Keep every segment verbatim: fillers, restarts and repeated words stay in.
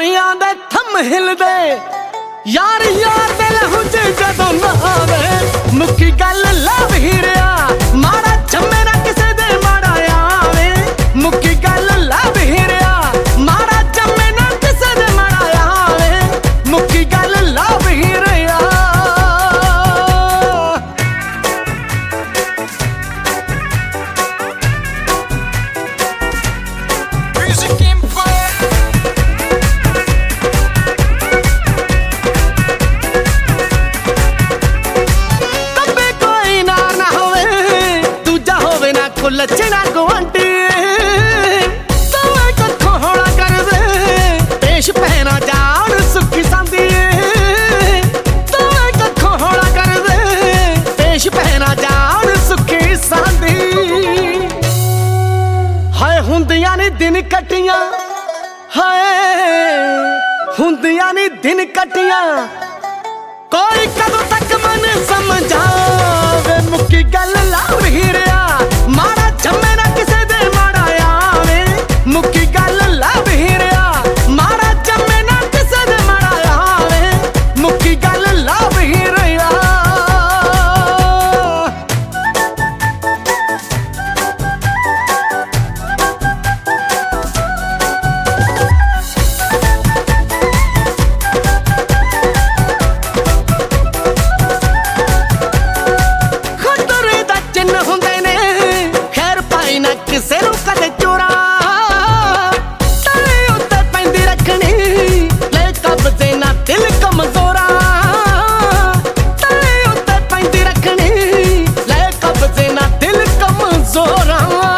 यारियां दे थम हिलदे यार यार दे लहू च जदों ना आवे मुक्की गल लव ही रहा माड़ा जम्मे ना किसे दे माड़ा आवे मुक्की गल लव ही रहा माड़ा जम्मे ना किसे दे माड़ा आवे मुक्की गल लव ही रहा। लच्छना गुआंटी तवे कखों होला कर दे पेश पहना जान सुखी सांदी तवे कखों होला कर दे पेश पहना जान सुखी सांदी। हाय हुंदियां ने दिन कटियां हाय हुंदियां ने दिन कटियां कोई कदों तक मन समझावे मुक्की गल लव ही रहा माड़ा जम्मे ना किसे दे माड़ा आवे मुक्की गल लव ही रहा माड़ा जम्मे ना किसे दे माड़ा आवे मुक्की गल लव ही रहा। ਕਿਸੇ ਨੂੰ ਕਦੇ ਚੋਰਾ ਤਲੇ ਉੱਤੇ ਪੈਂਦੀ ਰੱਖਣੀ ਲੈ ਕਬਜ਼ੇ ਨਾ ਦਿਲ ਕਮਜ਼ੋਰਾ ਤਲੇ ਉੱਤੇ ਪੈਂਦੀ ਰੱਖਣੀ ਲੈ ਕਬਜ਼ੇ ਨਾ ਦਿਲ ਕਮਜ਼ੋਰਾ।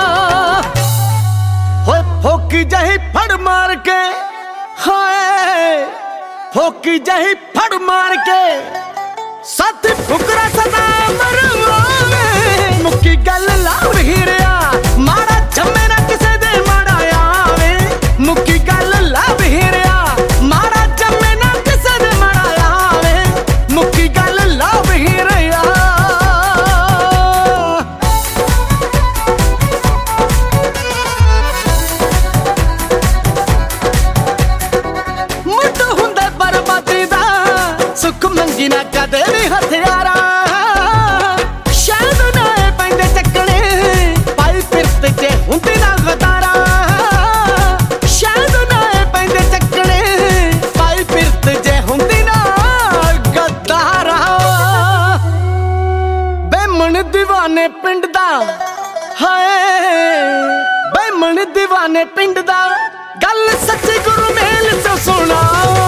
ਹੋਏ ਫੋਕੀ ਜਹੀ ਫੜ ਮਾਰ ਕੇ ਹਾਏ ਫੋਕੀ ਜਹੀ ਫੜ ਮਾਰ ਕੇ ਸੱਤ ਫੁਕਰਾ ਸਦਾ ਮਰਵਾਵੇ ਮੁੱਕੀ ਗੱਲ ਲਵ ਹੀ ਰਿਹਾ ਮਾੜਾ ਜੰਮੇ ਨਾ ਕਿਸੇ ਦੇ ਮਾੜਾ ਆਵੇ ਮੁੱਕੀ ਗੱਲ ਲਵ ਹੀ ਰਿਹਾ ਮਾੜਾ ਜੰਮੇ ਨਾ ਕਿਸੇ ਦੇ ਮਾੜਾ ਆਵੇ ਮੁੱਕੀ ਗੱਲ ਲਵ ਹੀ ਰਿਹਾ। ਮੁੱਢ ਹੁੰਦਾ ਬਰਬਾਦੀ ਦਾ ਸੁੱਖ ਮੰਗੀ ਨਾ ਕਦੇ ਵੀ ਹਥਿਆਰਾ ਜੇ ਹੁੰਦੀ ਨਾ ਗਦਾਰਾ ਸ਼ਾਇਦ ਨਾ ਪੈਂਦੇ ਚੱਕਣੇ ਪਾਈ ਫਿਰਤ ਜੇ ਹੁੰਦੀ ਨਾ ਗਦਾਰਾ। ਬੇਮਣ دیਵਾਨੇ ਪਿੰਡ ਦਾ ਹਾਏ ਬੇਮਣ دیਵਾਨੇ ਪਿੰਡ ਦਾ ਗੱਲ ਸੱਚੀ ਗੁਰੂ ਮੇਲ ਤੋਂ ਸੁਣਾ।